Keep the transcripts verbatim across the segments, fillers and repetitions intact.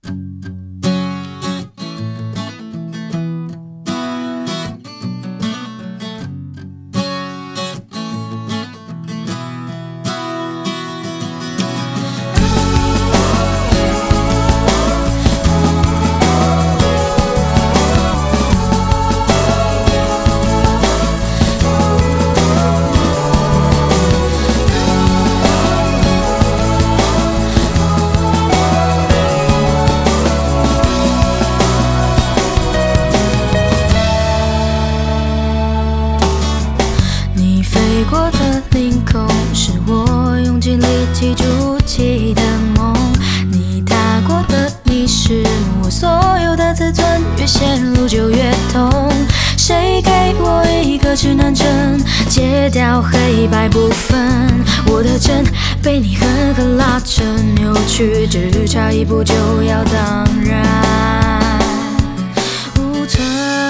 飞过的领空是我用尽力气筑起的梦，你踏过的你是我所有的自尊，越陷入就越痛。谁给我一个指南针，戒掉黑白不分？我的针被你狠狠拉扯扭曲，只差一步就要当然无存。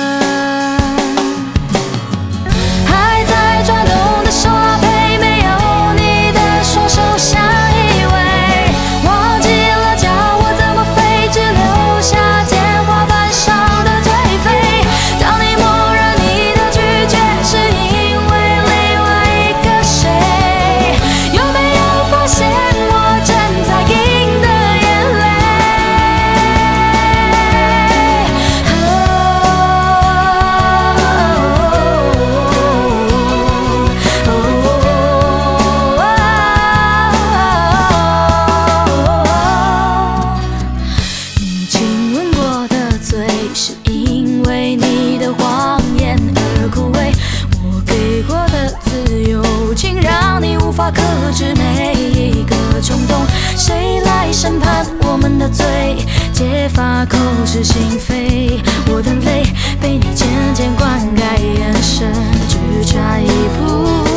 是因为你的谎言而枯萎，我给过的自由，竟让你无法克制每一个冲动。谁来审判我们的罪？揭发口是心非，我的泪被你渐渐灌溉，眼神只差一步。